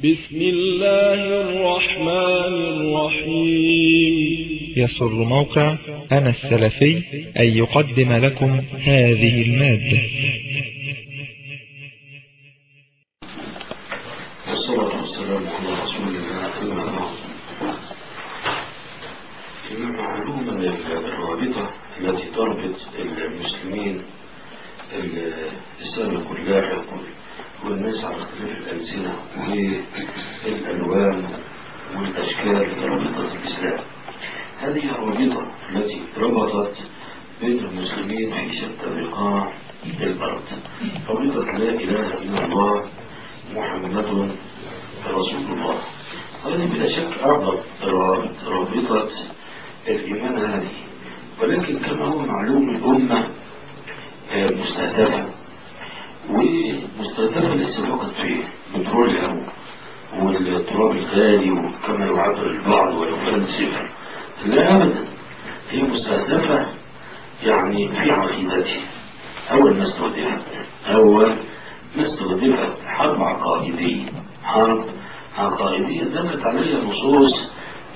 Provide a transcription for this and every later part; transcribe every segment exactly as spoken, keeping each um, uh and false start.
بسم الله الرحمن الرحيم. يسر موقع أنا السلفي أن يقدم لكم هذه المادة. والصلاة والسلام على رسول الله. من معلوم الرابطة التي تربط المسلمين السابق اللاحق والناس على اختلاف الألسنة والألوان والأشكال رابطة الإسلام. هذه الرابطة التي ربطت بين المسلمين في شتى بقاع الأرض، رابطة لا إله إلا الله محمد رسول الله. هذه بلا شك أعظم رابطة الإيمان هذه، ولكن كما هو معلوم الأمة مستهدفة، ومستهدفة لسه فقط في بترولها والتراب الغالي وكما يعبر البعض ويفلسف. لا أبدا، هي مستهدفة يعني في عقيدتها. أول ما استهدفت أول ما استهدفت حرب عقائدية، حرب عقائدية دلت عليها نصوص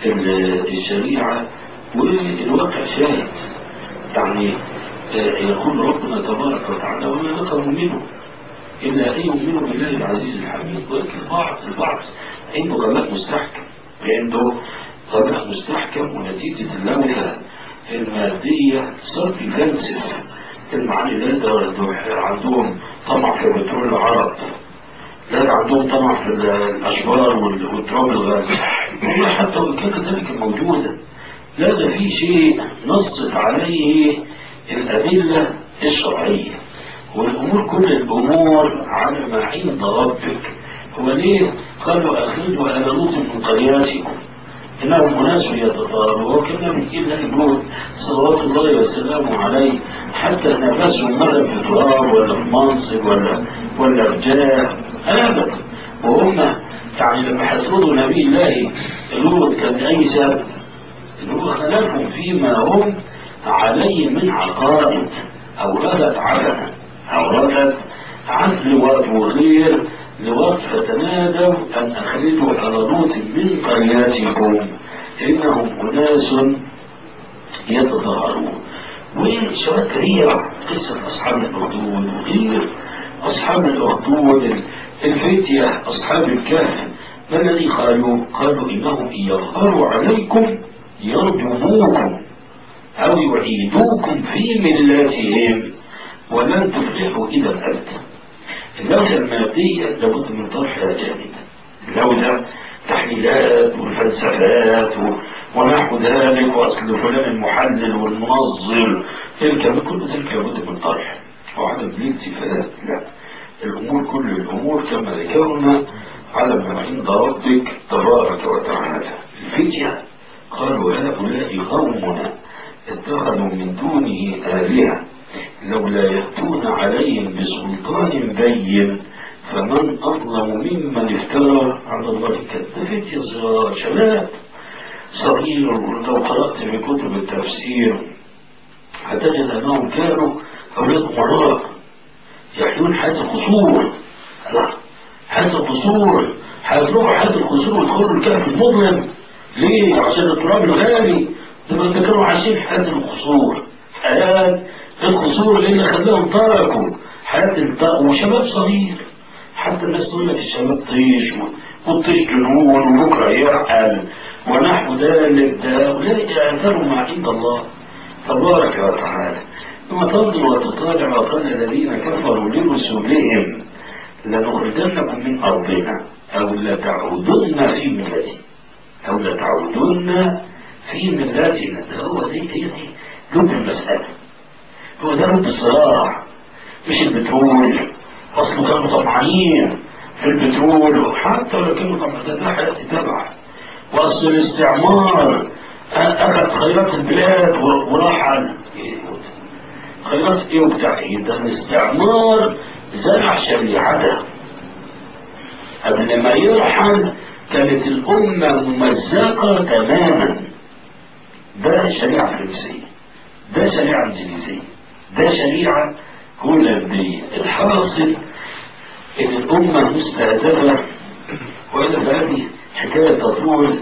الشريعة والواقع شاهد. يعني يقول ربنا تبارك وتعالى: وما نقموا منه إلا أن يؤمنوا بالله العزيز الحميد. ولكن البعض البعض عنده غباء مستحكم، عنده غباء مستحكم، ونتيجة اللوحة المادية صار في فلسفة المعاني. لا عندهم طمع في بترول العرب، لا عندهم طمع في الأشجار والتراب الغالي، والله حتى وإن كان ذلك موجودا لا ده في شيء نصت عليه الأدلة الشرعية. والأمور كل الأمور على ما عند ربك. هو ليه قالوا أخرجوا آل لوط من قرياتكم إنهم أناس يتطهرون؟ وكنا من إلا لوط صلوات الله وسلامه عليه حتى نفسهم مرة في تراب ولا في منصب ولا ولا رجال أبدا. وهم يعني لما حسدوا نبي الله لوط كان أي سبب؟ إنه خلافهم فيما هم عليه من عقائد أوردت عدنا أوردت عن لواط وغير لواط، فتنادوا أن أخرجوا آل لوط من قرياتكم إنهم أناس يتطهرون. وشوات كثيرة قصة أصحاب الأخدود وغير أصحاب الأخدود، الفتية أصحاب الكهف. ما الذي قالوا؟ قالوا إنهم إن يظهروا عليكم يرجموكم أو يعيدوكم في ملاتهم ولن تفلحوا إذا أبدا. اللوحة المادية لابد من طرحها جانبا، اللوحة تحليلات والفلسفات ونحو ذلك، وأصل فلان المحلل والمنظر، تلك كل ذلك لابد من طرح وعدم الالتفات. لا، الأمور كل الأمور كما ذكرنا على ما عند ربك تبارك وتعالى. الفتية قالوا: هؤلاء قومنا اتخذوا من دونه آلهة لولا يأتون عليهم بسلطان بين فمن أظلم ممن افترى على الله كذبا. فتية صغار شباب صغير، لو قرأت في كتب التفسير هتجد أنهم كانوا أولاد مرار يحيون حياة القصور. حياة القصور هيتركوا حياة القصور ويدخلوا الكهف المظلم. ليه؟ عشان التراب الغالي. لما كانوا عايشين حياة القصور، حياة القصور اللي خلاهم تركوا حياة الطاق وشباب صغير. حتى الناس تقول لك الشباب طيش والطيش جنون وبكره يعقل ونحو ذلك. ده أولئك يعثروا ما عند الله تبارك وتعالى. ثم تنظر وتطالع وقال الذين كفروا لرسلهم: لنخرجنكم من أرضنا أو لتعودن في ملتنا أو لتعودن في ملاتنا. ده هو دي دي لب المسألة، هو ده لب الصراع، مش البترول. أصله كانوا طمعانين في البترول، حتى لو كانوا طمعانين ده حياة تبع. وأصل الاستعمار أخذ خيرات البلاد وراح عن خيرات إيه وبتاع إيه. ده الاستعمار زرع شريعته. قبل ما يرحل كانت الأمة ممزقة تماما. ده شريعة فرنسية، ده شريعة انجليزية، ده شريعة هولندية. الحاصل ان الامة مستهدفة وإلا فهذه حكاية تطول.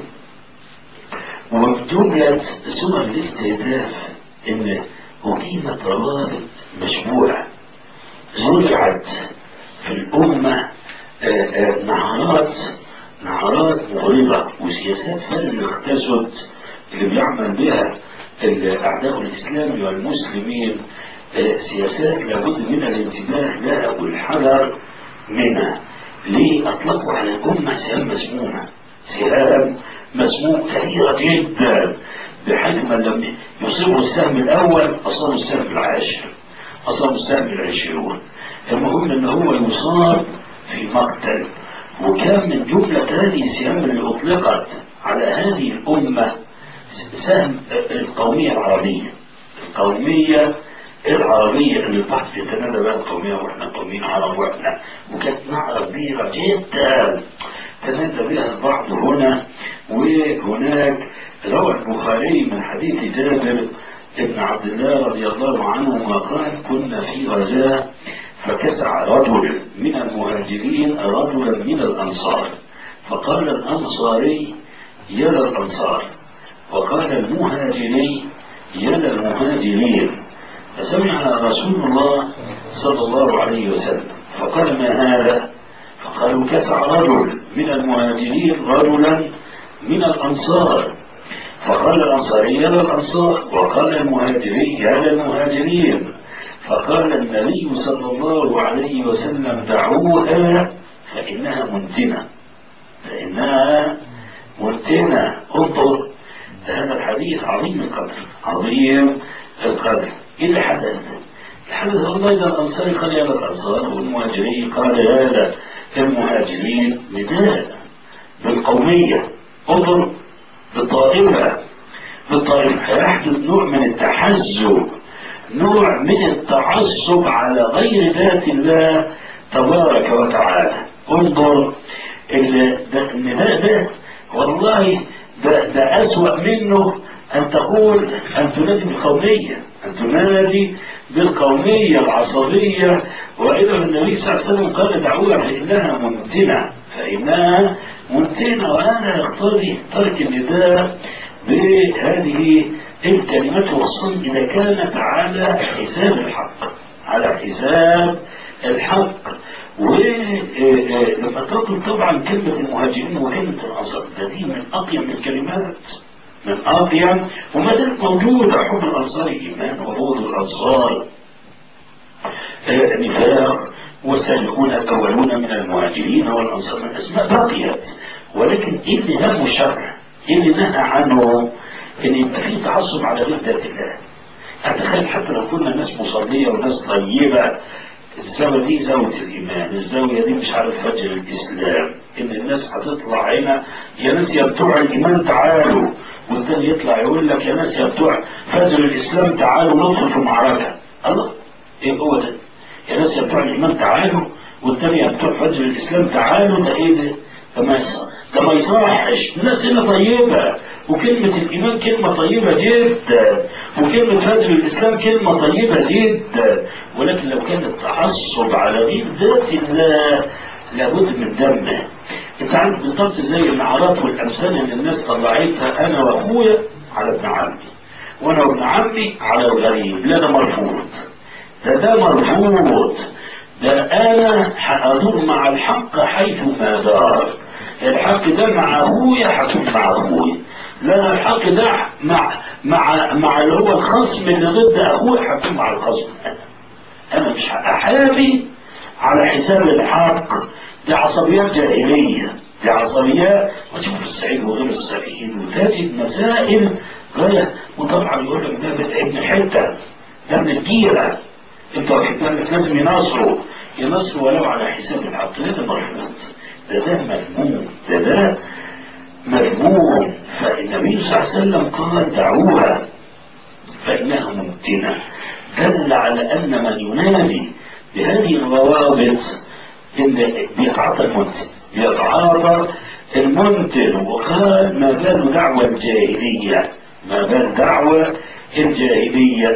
وبجملة سمر الاستهداف إن أقيمت روابط مشبوعة زرعت في الأمة نهارات نهارات مغرضة وسياسات فن اقتسد اللي بيعمل بها أعداء الإسلام والمسلمين، سياسات لابد من الانتباه لها والحذر منها. ليه أطلقوا على الأمة سهام مسمومة، سهام مسموم كثيرة جدا، بحيث من لم يصيبوا السهم الأول أصابوا السهم العاشر، أصابوا السهم العشرون. المهم أن هو يصاب في مقتل. وكان من جملة هذه السهام اللي أطلقت على هذه الأمة سهم القومية العربية، القومية العربية اللي البحث يتنادى بها القومية واحنا قوميين عرب واحنا، وكانت نعرة كبيرة جدا تنادى بها البعض هنا وهناك. روى البخاري من حديث جابر ابن عبد الله رضي الله عنه قال: كنا في غزاة فكسع رجل من المهاجرين رجلا من الأنصار، فقال الأنصاري: يا الأنصار، وقال المهاجري: يا المهاجرين. فسمع رسول الله صلى الله عليه وسلم فقال: ما هذا؟ فقالوا: كسع رجل من المهاجرين رجلا من الأنصار. فقال الأنصاري: يا الأنصار، وقال المهاجري: يا المهاجرين. فقال النبي صلى الله عليه وسلم: دعوها فإنها منتنة، فإنها منتنة. انظر، هذا الحديث عظيم القدر، عظيم القدر. إيه اللي حدث؟ الحدث والله إذا الأنصاري قال: يا الأنصار، والمهاجرين قال: يا المهاجرين. نداء بالقومية. انظر، بالطائفة بالطائفة هيحدث نوع من التحزب، نوع من التعصب على غير ذات الله تبارك وتعالى. انظر النداء ده والله ده, ده أسوأ منه أن تقول أن تنادي بالقومية، أن تنادي بالقومية العصبية. وإذا النبي صلى الله عليه وسلم قال: دعوها فإنها منتنة، فإنها منتنة. وهذا يقتضي ترك النداء بهذه الكلمات والصمت إذا كانت على حساب الحق، على حساب الحق. ولما تطلب طبعا كلمة المهاجرين وكلمة الأنصار، ده دي من أقيم الكلمات، من أقيم، وما زالت موجودة. حب الأنصار إيمان، وبغض الأنصار نفاق، والسابقون الأولون من المهاجرين والأنصار من أسماء بقيت. ولكن إيه اللي نهى الشرع؟ إيه اللي نهى عنه؟ إن يبقى في تعصب على غير ذات الله. أتخيل حتى لو كنا ناس مصلية وناس طيبة، الزاوية دي زاوية الإيمان، الزاوية دي مش عارف فجر الإسلام، إن الناس هتطلع هنا: يا ناس يا بتوع الإيمان تعالوا، والتاني يطلع يقول لك: يا ناس يا بتوع فجر الإسلام تعالوا ندخل في معركة. الله، إيه هو ده؟ يا ناس يا بتوع الإيمان تعالوا، والتاني يا بتوع فجر الإسلام تعالوا. ده إيه ده؟ ده ما يصحش. الناس هنا طيبة، وكلمة الإيمان كلمة طيبة جدا، وكلمة فجر الإسلام كلمة طيبة جدا. ولكن لو كان التعصب على غير ذات الله لابد من دمه. انت عارف بالضبط زي النعرات والأمثال اللي الناس طلعتها: أنا وأخويا على ابن عمي، وأنا وابن عمي على الغريب. لا، ده مرفوض، ده ده مرفوض. ده أنا هأدور مع الحق حيث ما دار. الحق ده مع أخويا هكون مع أخويا، لا الحق ده مع مع مع اللي هو الخصم اللي ضد أخويا هكون مع الخصم. أنا أنا مش هأحابي على حساب الحق. دي عصبيات جاهلية، دي عصبيات. وتشوف السعيد وغير السعيد وتجد مسائل غاية. وطبعا يقول لك: ده ابن حتة، ده من الجيرة، انت واخد بالك، لازم يناصروا يناصروا ولو على حساب الحق. ده مرحمة، ده ده مذموم، ده ده مذموم. فالنبي صلى الله عليه وسلم قال: دعوها فإنها ممتنة. دل على أن من ينادي بهذه الروابط إن بيتعاطى المنتن، بيتعاطى المنتن. وقال: ما بال دعوة الجاهلية، ما بال دعوة الجاهلية.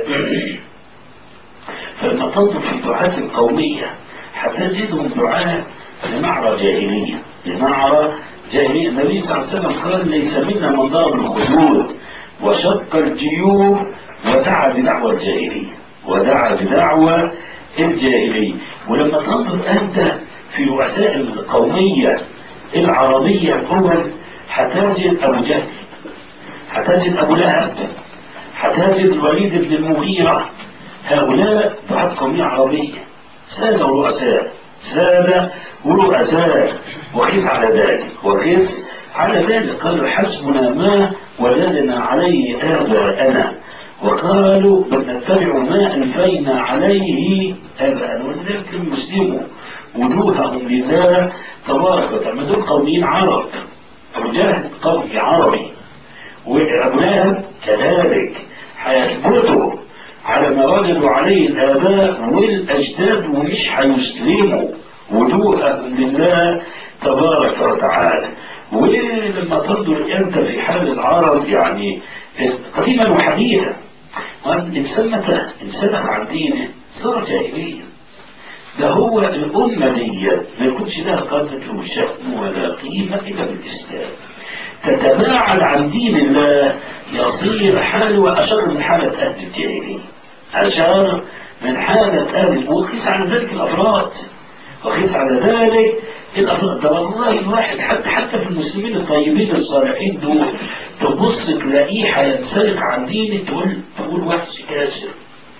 فلما تنظر في دعاة القومية هتجدهم دعاة لنعرة جاهلية، لنعرة جاهلية. النبي صلى الله عليه وسلم قال ليس منا من ضرب الخدود وشق الجيوب ودعا بدعوى الجاهلية ودعا بدعوى الجاهلية. ولما تنظر أنت في رؤساء القومية العربية الأول هتجد أبو جهل، هتجد أبو لهب، هتجد الوليد بن المغيرة. هؤلاء بعض قومية عربية سادة ورؤساء، سادة ورؤساء. وقس على ذلك، وقس على ذلك قالوا حسبنا ما وجدنا عليه آباءنا، وقالوا بل نتبع ما ألفينا عليه آباءنا. ولذلك المسلموا وجوههم لله تبارك وتعالى. دول قوميين عرب. أبو جهل قومي عربي، وأبو لهب كذلك هيثبتوا على ما وجدوا عليه الآباء والأجداد ومش هيسلموا وجوههم لله تبارك وتعالى. ولما تنظر أنت في حال العرب يعني قديما وحديثا، الإنسان متى انسلخ عن دينه صار جاهليا. ده هو الأمة دي ما يكونش لها قدر وشأن ولا قيمة إلا بالإسلام. تتباعد عن دين الله يصير حاله أشر من حالة أهل الجاهلية، أشر من حالة أهل. وقيس على ذلك الأفراد، وقيس على ذلك الأفراد. ده والله الواحد حتى حتى في المسلمين الطيبين الصالحين دول تبص تلاقيه هينسلخ عن دينه، تقول تقول وحش كاسر،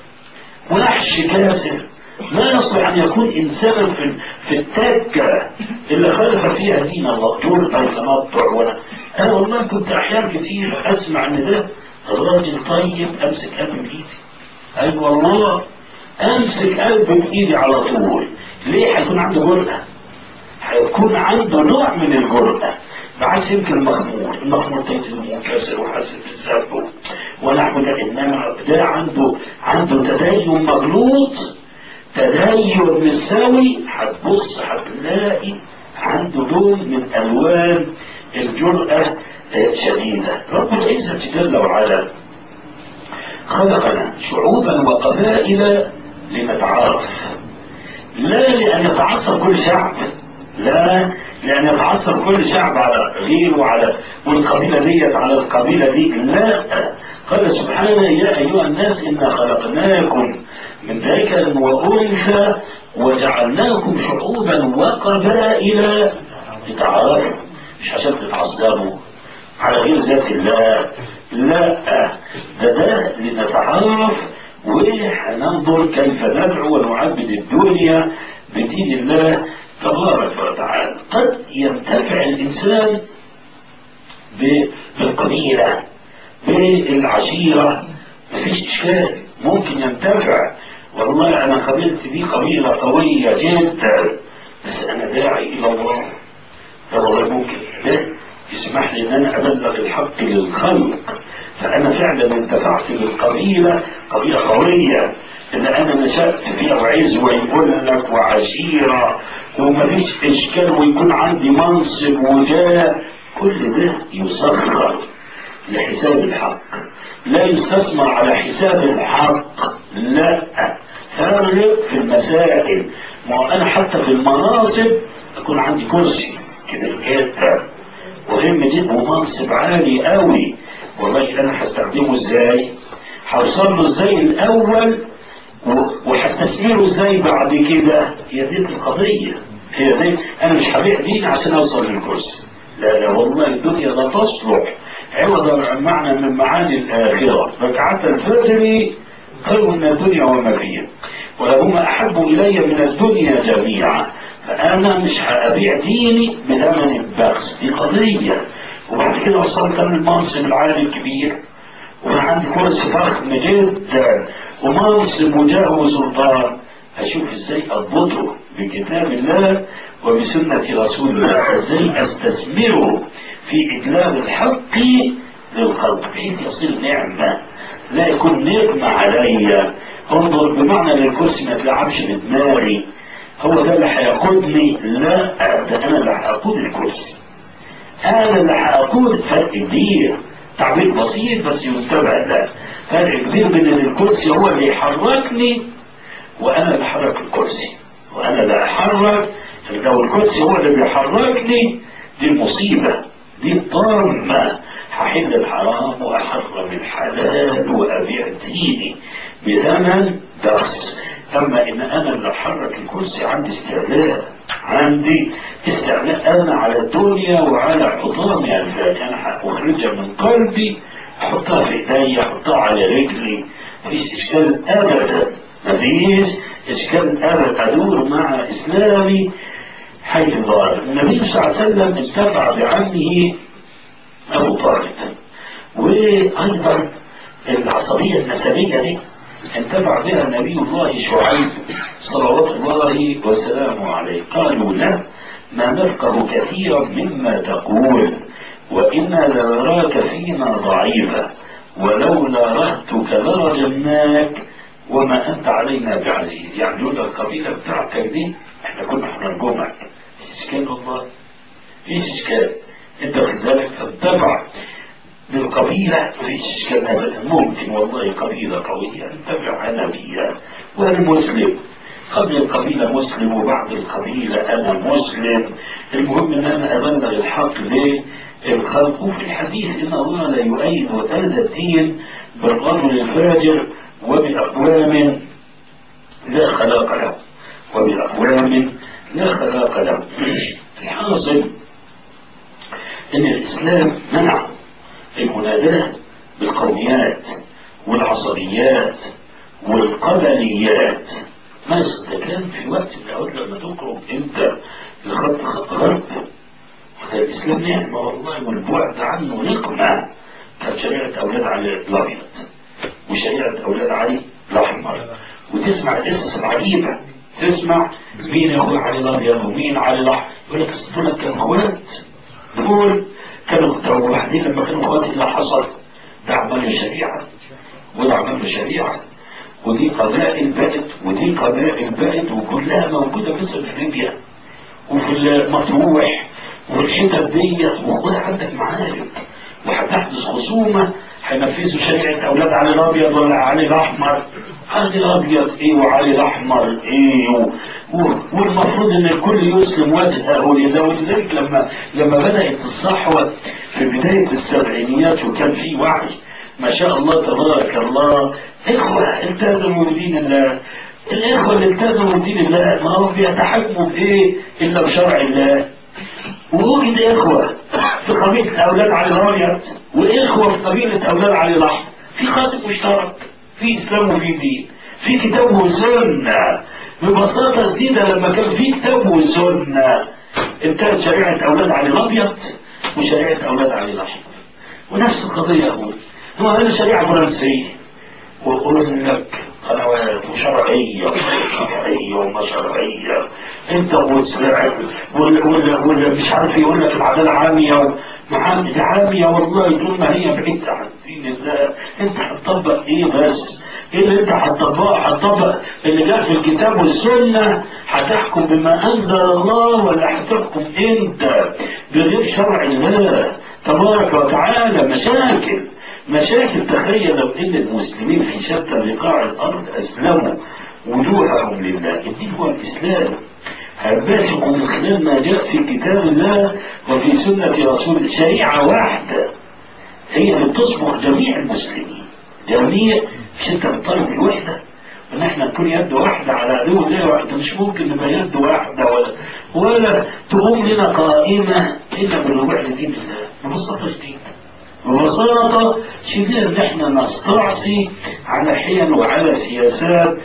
وحش كاسر ما يصلح أن يكون إنسانا في في التكة اللي خالف فيها دين الله، جرأة وتنطع. ولا أنا والله كنت أحيان كتير أسمع إن ده الراجل طيب أمسك قلبي بإيدي. أي أيوة والله أمسك قلبي بإيدي على طول. ليه؟ هيكون عنده جرأة، هيكون عنده نوع من الجرأة. بعكس يمكن المغمور، المغمور تيتم منكسر وحاسب بالذنب ونحو ده. إنما ده عنده عنده تدين مغلوط، تدين مساوي. هتبص هتلاقي عنده لون من ألوان الجرأة شديدة. رب العزة جل وعلا خلقنا شعوبا وقبائل لنتعارف، لا لأن يتعصب كل شعب، لا لأن يتعصب كل شعب على غيره وعلى والقبيلة ديت على القبيلة دي، لا. قال سبحانه يا أيها الناس إنا خلقناكم من ذكر وأنثى وجعلناكم شعوبا وقبائل لتعارفوا، مش عشان تتعصبوا على غير ذات الله، لا، ده ده لنتعارف وهننظر كيف ندعو ونعبد الدنيا بدين الله تبارك وتعالى. قد ينتفع الإنسان بالقبيلة بالعشيرة، مفيش إشكال، ممكن ينتفع. والله أنا قبيلتي دي قبيلة قوية جدا، بس أنا داعي إلى الله، فوالله ممكن ده يسمح لي أن أنا أبلغ الحق للخلق، فأنا فعلا انتفعت بالقبيلة، قبيلة قوية إن أنا نشأت فيها وعزوة يقول لك وعشيرة ومفيش إشكال ويكون عندي منصب وجاه. كل ده يسخر لحساب الحق، لا يستثمر على حساب الحق، لا. فرق في المسائل. ما أنا حتى في المناصب أكون عندي كرسي كده كده مهم جدا ومنصب عالي قوي، والله أنا هستخدمه إزاي؟ هوصل له إزاي الأول وهستثمره إزاي بعد كده؟ هي دي القضية، هي دي. أنا مش هبيع ديني عشان أوصل للكرسي، لا لا والله الدنيا لا تصلح عوضا عن معنى من معاني الآخرة. ركعات الفجر خير من الدنيا وما فيها ولهما أحب إلي من الدنيا جميعا. فأنا مش هأبيع ديني بثمن البخس، دي قضية. وبعد كده وصلت من المنصب العالي الكبير وأنا عندي كرسي فخم جدا ومنصب وجاه وسلطان، أشوف إزاي أضبطه بكتاب الله وبسنة رسول الله، إزاي أستثمره في إجلاب الحق للخلق بحيث يصير نعمة، لا يكون نعمة عليا. انظر بمعنى للكرسي ما تلعبش بدماغي، هو ده اللي هيقودني، لا، ده أنا اللي هقود الكرسي، أنا اللي هقود. فرق كبير، تعبير بسيط بس يتبع. ده فرق كبير بين الكرسي هو اللي يحركني وأنا اللي أحرك الكرسي، وأنا اللي أحرك. لو الكرسي هو اللي بيحركني دي المصيبة، دي الطامة. هحل الحرام وأحرم الحلال وأبيع ديني بثمن درس. أما إن أنا اللي أحرك الكرسي عندي استعلاء، عندي استعلاء أنا على الدنيا وعلى حطامي الفاتح. أنا أخرجها من قلبي، أحطها في إيدي، أحطها على رجلي، مفيش إشكال أبدا، مفيش إشكال أبدا. أدور مع إسلامي حيث دار. النبي صلى الله عليه وسلم انتفع بعمه أبو طالب، وأيضا العصبية النسبية دي انتفع بها نبي الله شعيب صلوات الله وسلامه عليه. قالوا له ما نفقه كثيرا مما تقول وإنا لنراك فينا ضعيفا ولولا رهتك لرجمناك وما أنت علينا بعزيز. يعني لولا القبيلة بتاعتك دي احنا كنا هنرجمك. إشكال والله، فيش إشكال. انت كذلك تتبع بالقبيلة، مفيش إشكال أبدا. ممكن والله قبيلة قوية تتبع نبيا وأنا مسلم، قبل القبيلة مسلم وبعد القبيلة أنا مسلم. المهم أن أنا أبلغ الحق للخلق. وفي الحديث إن الله لا يؤيد هذا الدين بالرجل الفاجر وبأقوام لا خلاق له، وبأقوام لا خلاق له. الحاصل ان الاسلام منع المناداة بالقوميات والعصبيات والقبليات. مثلا كان في وقت من الاوقات لما تخرج انت لخط خط غرب، وده الاسلام نعمة والله والبعد عنه نقمة. كانت شريعة اولاد علي الابيض وشريعة اولاد علي الاحمر، وتسمع القصص العجيبة، تسمع مين يقول علي الابيض ومين علي الاحمر. يقول لك دول كانوا اخوات، دول كانوا واحدين لما كانوا اخوات. اللي حصل ده عمل شريعة وده عمل شريعة، ودي قبائل بقت ودي قبائل بقت وكلها موجودة بس في ليبيا وفي المطروح والحتت ديت. وخدها عندك معارك وهتحدث خصومة، هينفذوا شريعة اولاد علي الابيض ولا علي الاحمر. علي الابيض ايه وعلي الاحمر ايه و... و... والمفروض ان الكل يسلم وتتأهل ده. ولذلك لما لما بدأت الصحوة في بداية السبعينيات وكان في وعي ما شاء الله تبارك الله، اخوة التزموا بدين الله. الاخوة اللي التزموا بدين الله ما هم بيتحكموا بايه الا بشرع الله. ووجد اخوة في قبيلة اولاد علي الابيض واخوة في قبيلة اولاد علي الاحمر، في قاسم مشترك، في اسلام وفي دين، في كتاب وسنة. ببساطة شديدة لما كان في كتاب وسنة انتهت شريعة اولاد علي الابيض وشريعة اولاد علي الاحمر. ونفس القضية هو هو هذه شريعة فرنسية، ويقول لك قنوات وشرعية وشرعية وما شرعية. انت ولا ولا ولا مش عارف يقول لك العدالة عامية ومعامل عامية. والله طول ما هي بعيدة عن دين الله انت هتطبق ايه بس؟ ايه اللي انت هتطبقه؟ هتطبق اللي جاء في الكتاب والسنة؟ هتحكم بما انزل الله ولا هتحكم انت بغير شرع الله تبارك وتعالى؟ مشاكل مشاكل. تخيل لو ان المسلمين في شتى بقاع الارض اسلموا وجوههم لله. الدين هو الاسلام، هيباشروا من خلال ما جاء في كتاب الله وفي سنة رسول. شريعة واحدة هي اللي تصبح جميع المسلمين، جميع. مش انت بتطالب الوحدة ان احنا نكون يد واحدة على عدو الله واحدة؟ مش ممكن نبقى يد واحدة ولا ولا تقوم لنا قائمة الا بالرجوع لدين الله. ببساطة شديدة ببساطة شديدة ان احنا نستعصي على حيل وعلى سياسات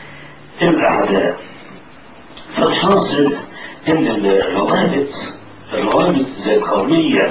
الاعداء. فالحاصل ان الروابط الروابط زي القومية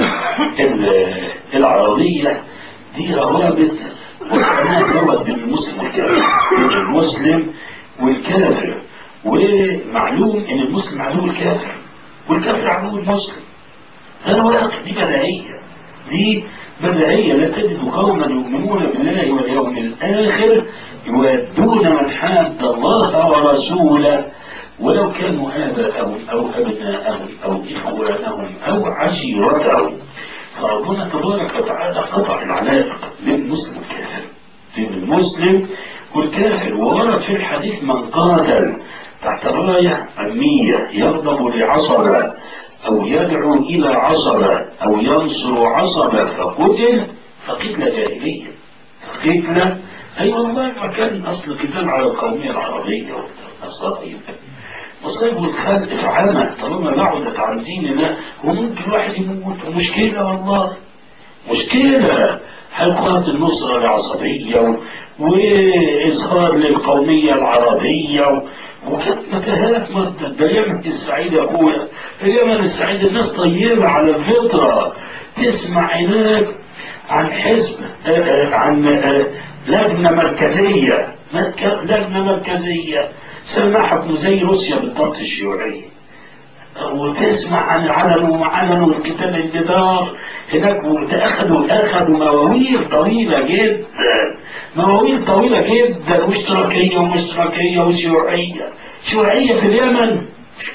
العربية دي روابط وكانها سوت بين المسلم والكافر، بين المسلم والكافر. ومعلوم ان المسلم عدو الكافر والكافر عدو المسلم. هذا واقع، دي بديهية، دي بديهية. لا تجد قوما يؤمنون بالله واليوم الآخر يودون من حاد الله ورسوله ولو كانوا آباءهم أو أبناءهم أو إخوانهم أو عشيرتهم. فربنا تبارك وتعالى قطع العلاقة بين المسلم والكافر، بين المسلم والكافر. وورد في الحديث من قاتل تحت راية أمية يغضب لعصبة أو يدعو إلى عصبة أو ينصر عصبة فقتل فقتلة جاهلية. قتلة أي أيوة والله ما كان أصل قتال على القومية العربية والمصائب مصائب والخلق في عامة طالما بعدت عن ديننا وممكن واحد يموت ومشكلة والله مشكلة. حلقات النصرة العصبية وإظهار للقومية العربية وكانت متاهات مدة. ده اليمن السعيد يا أخويا اليمن السعيد الناس طيبة على الفطرة. تسمع هناك عن حزب عن لجنة مركزية لجنة مركزية سمحت زي روسيا بالضبط الشيوعية. وتسمع عن علن ومعلن والكتاب الجدار هناك وتأخذوا أخذوا مواويل طويلة جدا مواويل طويلة جدا واشتراكية ومشتراكية وشيوعية شيوعية في اليمن.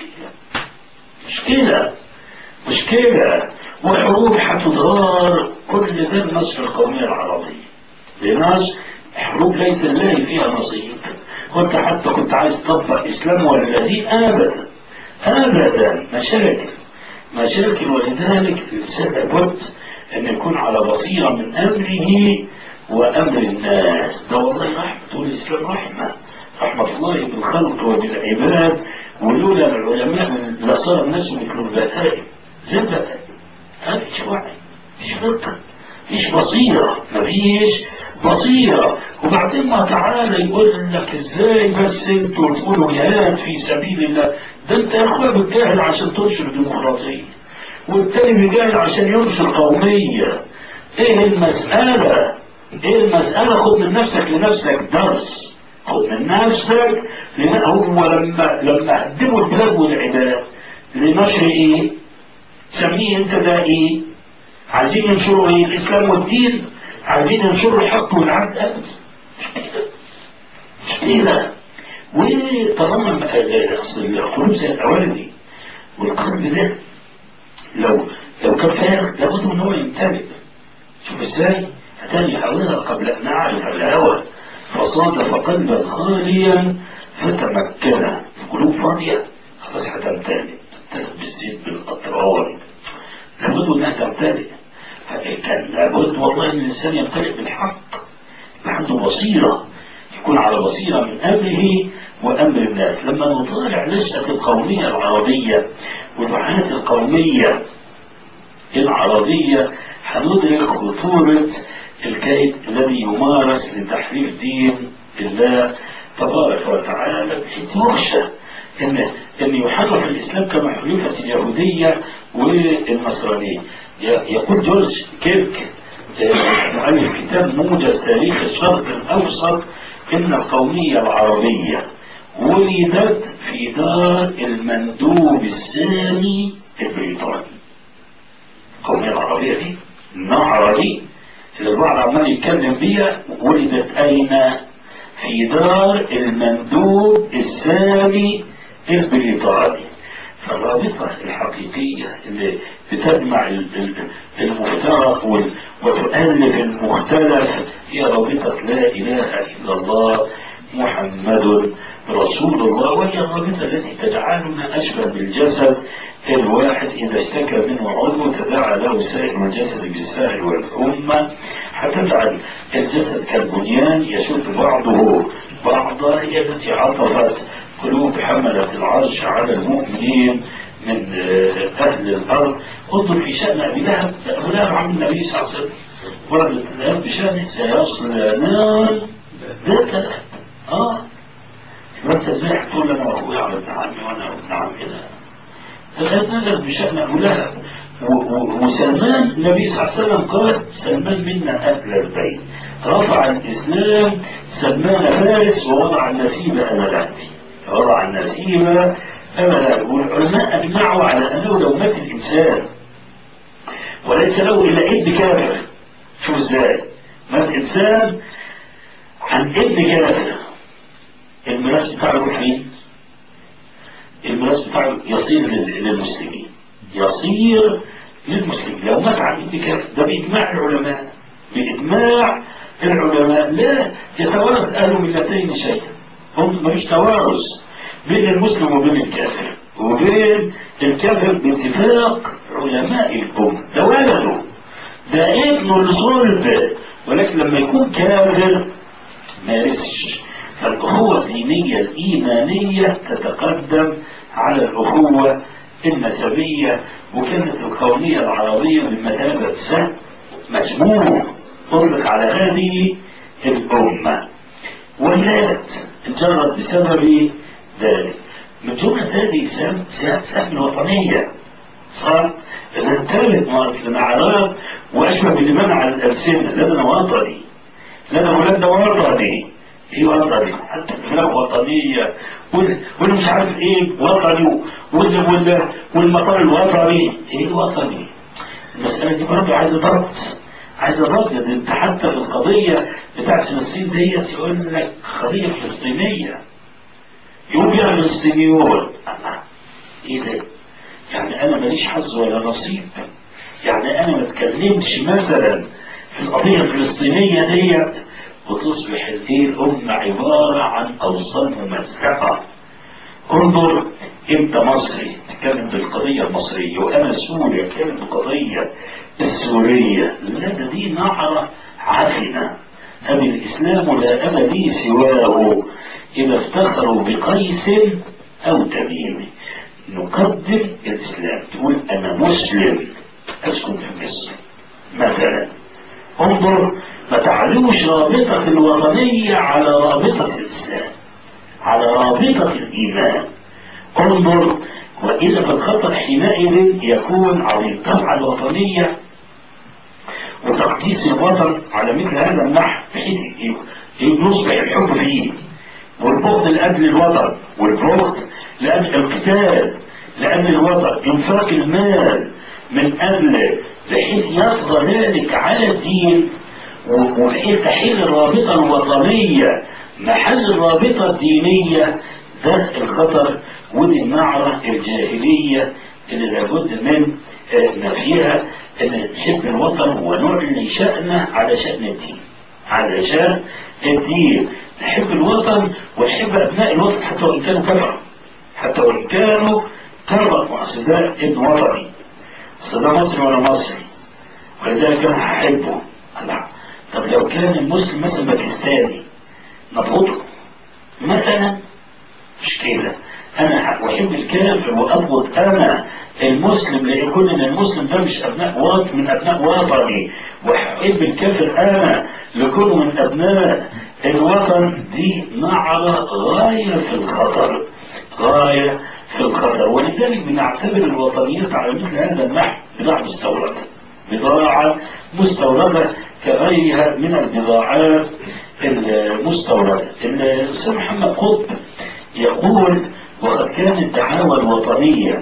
مشكلة مشكلة وحروب حتضار كل ده النصر القومية العربية لناس حروب ليس الله فيها نصيب. وانت حتى كنت عايز تطبق اسلام ولا دين ابدا ابدا مشاكل مشاكل. ولذلك الانسان لابد ان يكون على بصيره من امره وامر الناس. ده والله رحمه الاسلام رحمه رحمه الله بالخلق وبالعباد. ولولا العلماء لصار الناس مثل البهائم زي البهائم. هذا مش وعي مش فكر مش بصيره مفيش بصيرة. وبعدين ما تعالى يقول لك ازاي بس انتوا تقولوا جهاد في سبيل الله. ده انت يا اخويا بتجاهد عشان تنشر الديمقراطية والتاني بيجاهد عشان ينشر قومية. ايه المسألة ايه المسألة خد من نفسك لنفسك درس. خد من نفسك هو لما لما قدموا البلاد والعباد لنشر ايه سميه انت ده ايه عايزين ينشروا ايه الاسلام والدين عايزين ينشروا الحق والعدل أبدا مش كده. وطالما القلوب زي الأوالي والقلب ده لو لو كان فارغ لابد من هو يمتلئ. شوف ازاي هتاني حولها قبل أن نعرف الهوى فصادف قلبا خاليا فتمكن. القلوب فاضية خلاص هتمتلئ تمتلئ بالزيت بالأطرار لابد انها تمتلئ. كان لابد والله ان الانسان يمتلئ بالحق عنده بصيره يكون على بصيره من امره وامر الناس. لما نطالع نشأة القوميه العربيه والوحدات القوميه العربيه هندرك خطوره الكيد الذي يمارس لتحريف دين الله تبارك وتعالى. يخشى ان ان يحرف الاسلام كما حرفت اليهوديه والنصرانيه. يقول جورج كيرك مؤلف كتاب موجز تاريخ الشرق الاوسط ان القوميه العربيه ولدت في دار المندوب السامي البريطاني. القوميه العربيه دي النعره دي اللي البعض عمال يتكلم بيها ولدت اين؟ في دار المندوب السامي البريطاني. فالرابطة الحقيقية اللي بتجمع المفترق وتؤلف المختلف هي رابطة لا إله إلا الله محمد رسول الله. وهي الرابطة التي تجعلنا أشبه بالجسد الواحد إذا اشتكى منه عضو تداعى له سائر الجسد بالسهر والحمى. هتجعل الجسد كالبنيان يشد بعضه بعضا. هي التي عطفت قلوب حملة العرش على المؤمنين من أهل الأرض. انظر في شأن أبي لهب. أبو لهب عم النبي صلى الله عليه وسلم وردت الآن بشأنه سيصلى نار ذات لهب. اه فأنت ازاي هتقول أنا وأخويا على ابن عمي وأنا ابن عمي ده؟ الآن نزل بشأن أبو لهب. وسلمان النبي صلى الله عليه وسلم قال سلمان منا أهل البيت. رفع الإسلام سلمان فارس ووضع النسيب أملاته وضع النسيب أملاته. والعلماء أجمعوا على أنه لو مات الإنسان وليس له إلا ابن كافر. شوف ازاي مات إنسان عن ابن كافر الميراث بتاعه يروح مين؟ الميراث بتاعه يصير للمسلمين يصير للمسلمين لو مات عن ابن كافر. ده بإجماع العلماء بإجماع العلماء. لا يتوارث أهل ملتين شيئا. هم مفيش توارث بين المسلم وبين الكافر. وبين الكافر باتفاق علماء الأمة. ده ولده، ده ابنه الصلب، ولكن لما يكون كافر ما يرثش. فالأخوة الدينية الإيمانية تتقدم على الأخوة النسبية. وكانت القومية العربية من مثابة سهم مسموم طلق على هذه الأمة، ولايات انجرت بسبب ذلك. من جملة هذه سهم سهم الوطنية، صار إذا انتبهت مصر الأعراب وأشبه باللي منع الألسنة. لنا وطني، لنا ولادنا وطني، ايه وطني، حتى الفلاح وطنية واللي مش عارف ايه وطني واللي والمطار الوطني، ايه وطني. المسألة دي برضه عايزة ضبط، عايزة ضبط. انت حتى في القضية بتاعت فلسطين ديت يقول لك قضية فلسطينية، يقول بيها فلسطينيون. ايه ده؟ يعني انا ماليش حظ ولا نصيب؟ يعني انا ما اتكلمتش مثلا في القضية الفلسطينية ديت وتصبح الايه الأمة عبارة عن أوصال ممزقة. انظر، انت مصري تتكلم بالقضية المصرية، وانا سوري اتكلم بالقضية السورية. البلاد دي نعرة عفنة، أبي الإسلام لا أبا لي سواه، إذا افتخروا بقيس أو تميم. نقدم الإسلام، تقول أنا مسلم أسكن في مصر مثلا. انظر، ما تعلوش رابطة الوطنية على رابطة الإسلام، على رابطة الإيمان. انظر، وإذا فالخطر حينئذ يكون عظيم. طبعا الوطنية وتقديس الوطن على مثل هذا النحو بحيث يصبح الحب فيه والبغض لأجل الوطن والبغض لأجل القتال لأجل الوطن، إنفاق المال من أجل، بحيث يطغى ذلك على الدين، وبحيث تحل الرابطة الوطنية محل الرابطة الدينية. ده الخطر ودي النعرة الجاهلية اللي لابد من نفيها، ان نحب الوطن ونعلي شأنه على شأن الدين، على شأن الدين. نحب الوطن ونحب أبناء الوطن حتى وإن كانوا كفر، حتى وإن كانوا كفر. أصل ده ابن وطني، أصل ده مصري ولا مصري، ولذلك أنا هحبه. لا، طب لو كان المسلم مثلا باكستاني نبغضه مثلا، مشكلة. أنا أحب الكافر وأبغض أنا المسلم ليكون ان المسلم ده مش ابناء وطن من ابناء وطني، واحب الكافر انا لكونه من ابناء الوطن. دي نعرة غاية في الخطر، غاية في الخطر. ولذلك بنعتبر الوطنيات على مثل هذا النحو بضاعة مستوردة، بضاعة مستوردة كغيرها من البضاعات المستوردة. الأستاذ محمد قطب يقول: وقد كانت الدعاوى الوطنية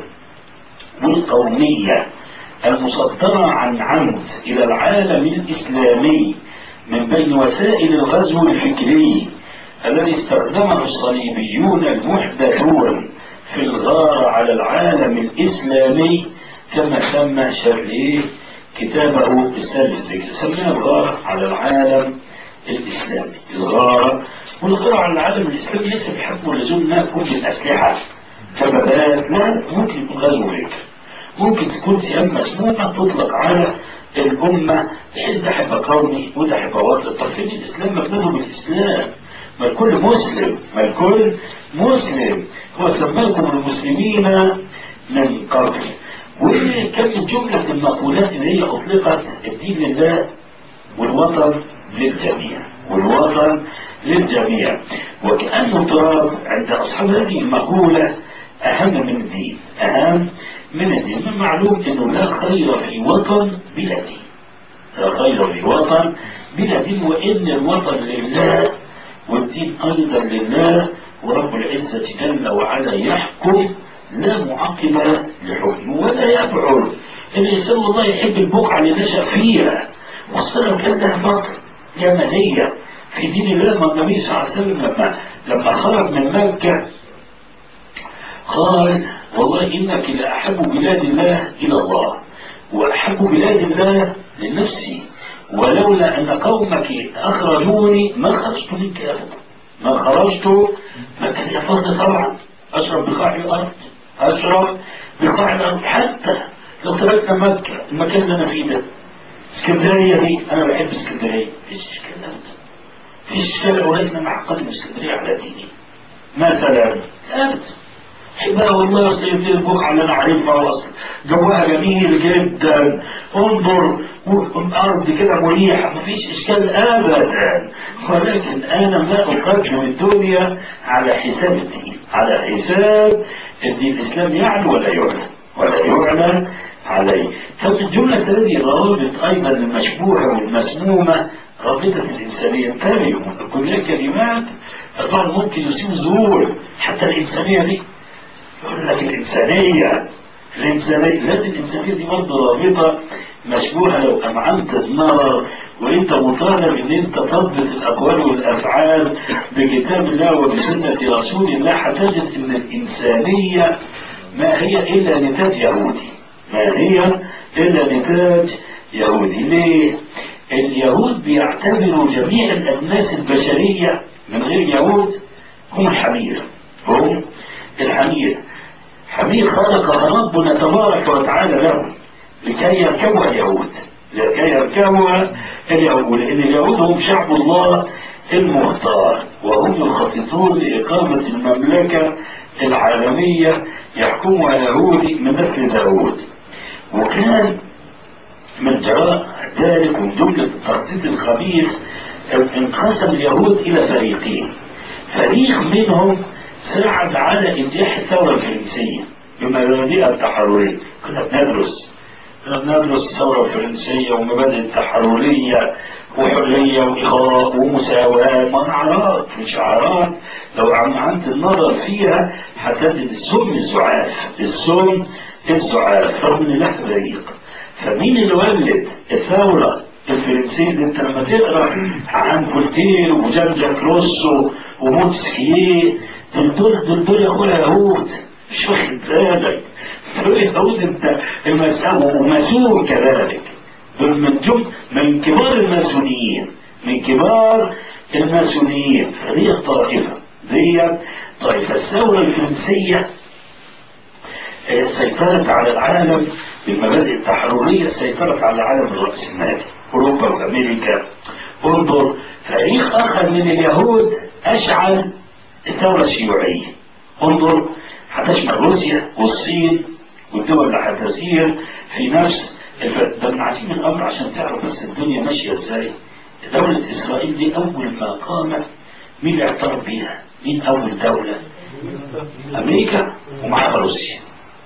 والقومية المصدرة عن عمد إلى العالم الإسلامي من بين وسائل الغزو الفكري الذي استخدمه الصليبيون المحدثون في الغارة على العالم الإسلامي، كما سمى شارليه كتابه السابق الذكر، سماه الغارة على العالم الإسلامي. الغارة والغارة على العالم الإسلامي ليس بحق ولزوم كل الأسلحة كبابات، لا، ممكن يكون غزو فكر، ممكن تكون سهام مسمومة تطلق على الأمة بحيث ده حب قومي وده حب وطن. طب فين الإسلام؟ مبناه بالإسلام، ما الكل مسلم، ما الكل مسلم. هو سماكم المسلمين من قبل. وكم جملة المقولات اللي هي أطلقت: الدين لله والوطن للجميع، والوطن للجميع. وكأنه تراب عند أصحاب هذه المقولة أهم من الدين، أهم من الدين. من معلوم أنه لا خير في وطن بلا دين، لا خير في وطن بلا دين، وإن الوطن لله والدين أيضا لله، ورب العزة جل وعلا يحكم لا معقب لحكمه ولا يبعد. الإنسان والله يحب البقعة اللي نشأ فيها، والصلاة كان لها فضل يا مزية في دين الله. ما النبي صلى الله عليه وسلم لما لما خرج من مكة قال: والله إنك لأحب بلاد الله إلى الله وأحب بلاد الله لنفسي، ولولا أن قومك أخرجوني ما خرجت منك أبدا، ما خرجت. ما كان يفرض طبعا أشرب بقاع الأرض أشرف بقاع الأرض. حتى لو تركنا مكة، المكان اللي أنا فيه ده، اسكندرية دي أنا بحب اسكندرية، فيش إشكال، فيش إشكال. ولكن مع قدم اسكندرية على ديني مثلا أبدا حبها والله. أصل البقعة اللي أنا عارفها وأصل جوها جميل جدا، انظر الأرض كده مريحة، مفيش إشكال أبدا. ولكن أنا ما أقدم الدنيا على حساب الدين، على حساب الدين. الإسلام يعلو ولا يعلى ولا يعلى عليه. فالجملة هذه روابط أيضا المشبوهة والمسمومة، رابطة الإنسانية. انتبهوا، كلها كلمات طبعا ممكن يصيب ظهور حتى الإنسانية دي. يقول لك الإنسانية الإنسانية لازم الإنسانية دي برضه رابطة مشبوهة. لو أمعنت النظر وأنت مطالب أن أنت تضبط الأقوال والأفعال بكتاب الله وبسنة رسول الله، هتجد أن الإنسانية ما هي إلا نتاج يهودي، ما هي إلا نتاج يهودي. ليه؟ اليهود بيعتبروا جميع الأناس البشرية من غير يهود هم الحمير، هم الحمير. حمير خلقها ربنا تبارك وتعالى لهم لكي يركبها اليهود، لكي يركبها اليهود، لأن اليهود هم شعب الله المختار، وهم يخططون لإقامة المملكة العالمية يحكمها يهودي من نسل داود. وكان من جراء ذلك من جملة التخطيط الخبيث انقسم اليهود إلى فريقين. فريق منهم ساعد على إنجاح الثورة الفرنسية بمبادئها التحررية. كنا بندرس كنا بندرس الثورة الفرنسية ومبادئ التحررية وحرية وإخاء ومساواة، منعرات وشعارات لو عمعنت النظر فيها هتجد السم الزعاف، السم الزعاف، رغم ان له فريق. فمين اللي ولد الثورة الفرنسية دي؟ انت لما تقرا عن فولتير وجان جاك روسو ومونتسكييه، دول دول دول يا اخويا يهود، مش واخد بالك؟ دول يهود انت المسألة، وماسون كذلك، دول من جم من كبار الماسونيين، من كبار الماسونيين. فدي الطائفة دي طائفة. الثورة الفرنسية سيطرت على العالم بالمبادئ التحررية، سيطرت على العالم الرأسمالي، أوروبا وأمريكا. انظر، فريق آخر من اليهود أشعل الثورة الشيوعية. انظر، هتشمل روسيا والصين والدول اللي هتسير في نفس ده. من عجيب الأمر عشان تعرف بس الدنيا ماشية ازاي. دولة إسرائيل دي أول ما قامت مين اللي اعترف بيها؟ مين أول دولة؟ أمريكا ومعها روسيا.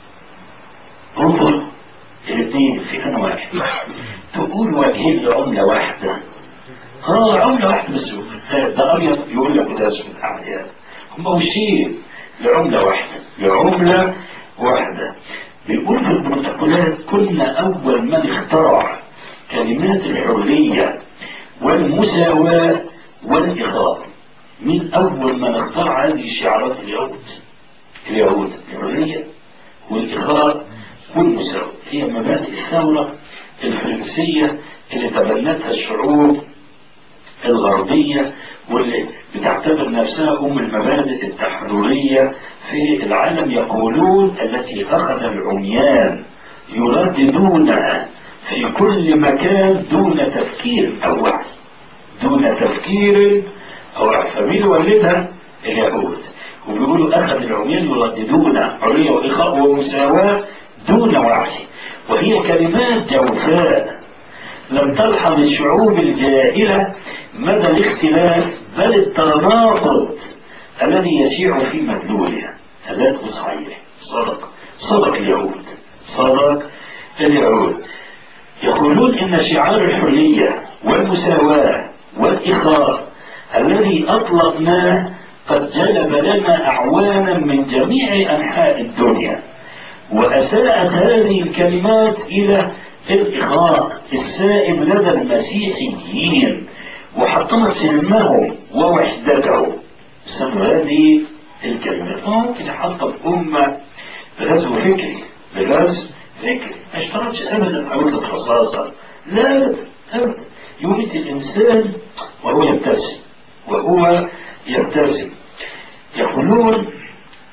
انظر الاثنين في آن واحد. تقول واجهين لعملة واحدة، اه عملة واحدة بس، ده أبيض يقول لك وده اسود أعيان، هم وشين لعملة واحدة، لعملة واحدة. بيقول في البروتوكولات كنا أول من اخترع كلمات الحرية والمساواة والإخاء. مين أول من اخترع هذه الشعارات؟ اليهود. اليهود، الحرية والإخاء والمساواة هي مبادئ الثورة الفرنسية اللي تبنتها الشعوب الغربية، واللي بتعتبر نفسها أم المبادئ التحررية في العالم. يقولون التي أخذ العميان يرددونها في كل مكان دون تفكير أو وعي، دون تفكير أو وعي. فمين ولدها؟ اليهود. وبيقولوا أخذ العميان يرددون حرية وإخاء ومساواة دون وعي، وهي كلمات جوفاء لم تلحظ الشعوب الجاهلة مدى الاختلاف بل التناقض الذي يشيع في مدلولها. هذا صحيح، صدق صدق اليهود، صدق اليهود. يقولون إن شعار الحرية والمساواة والإخاء الذي أطلقناه قد جلب لنا أعوانا من جميع أنحاء الدنيا، وأساءت هذه الكلمات إلى الإخاء السائب لدى المسيحيين، وحطمت سلمهم ووحدتهم. سموا هذه الكلمات. ممكن يحطم أمة بغزو فكري، بغزو فكري ما اشترطش أبدا حاولت الرصاصة، لا أبدا. يوجد الإنسان وهو يبتسم، وهو يبتسم. يقولون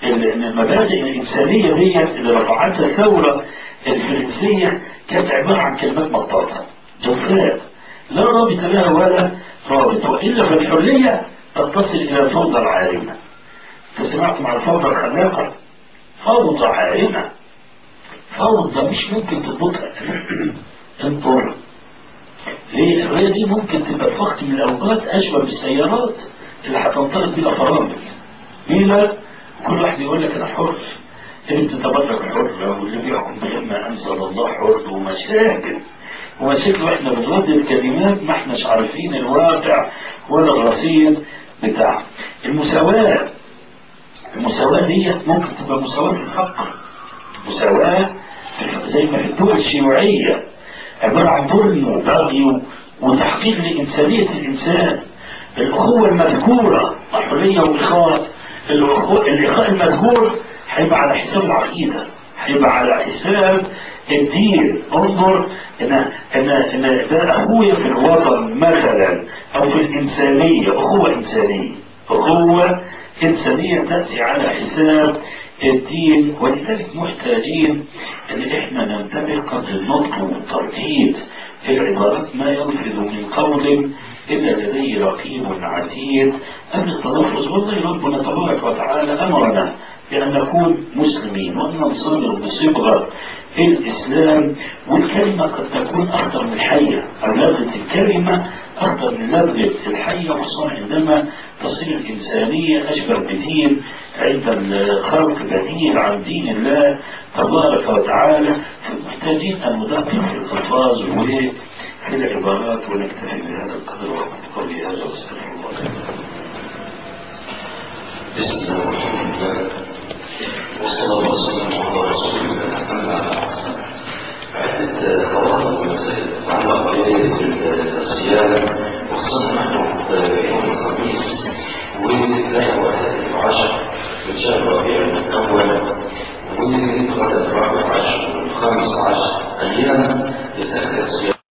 المبادئ الإنسانية دي اللي رفعتها الثورة الفرنسية كانت عبارة عن كلمات مطاطة جفاء لا رابط لها ولا رابط، وإلا فالحرية تتصل إلى الفوضى العارمة. سمعت مع الفوضى الخلاقة؟ فوضى عارمة، فوضى مش ممكن تضبطها تنطر. ليه؟ الحرية دي ممكن تبقى في وقت من الأوقات أشبه بالسيارات اللي هتنطلق بلا فرامل بلا كل واحد يقول لك أنا حر، أنت تبرك حر، واللي بيحكم بما أنزل الله حر، ومشاكل ومشاكل، وإحنا بنردد الكلمات ما إحناش عارفين الواقع ولا الرصيد بتاعه. المساواة المساواة دي ممكن تبقى مساواة في الحق، مساواة زي ما في الدول الشيوعية عبارة عن ظلم وبغي وتحقيق لإنسانية الإنسان. الأخوة المذكورة الحرية والإخاء، الإخاء المذكور هيبقى على حساب العقيدة، هيبقى على حساب الدين. انظر ان ان ان ده اخويا في الوطن مثلا او في الانسانيه، اخوه انسانيه، اخوه انسانيه تاتي على حساب الدين. ولذلك محتاجين ان احنا ننتبه قدر النطق والترديد في العبارات، ما يلفظ من قول الا لديه رقيب عتيد. قبل التلفظ والله ربنا تبارك وتعالى امرنا بأن نكون مسلمين وأن نصدر بصبغة الإسلام، والكلمة قد تكون أخطر من الحية، أو لغة الكلمة أخطر من لغة الحية، خصوصا عندما تصير الإنسانية أشبه بدين عند الخلق بديل عن دين الله تبارك وتعالى. فمحتاجين أن ندقق في الألفاظ وفي العبارات، ونكتفي بهذا القدر وقول هذا واستغفر الله. بسم الله والحمد لله والصلاة والسلام على رسول الله. عدة قواعد ومسائل تتعلق بالصيام، وصلنا نحن في يوم الخميس وله واحد عشر من شهر ربيع الأول، وغدا الرابع عشر والخامس عشر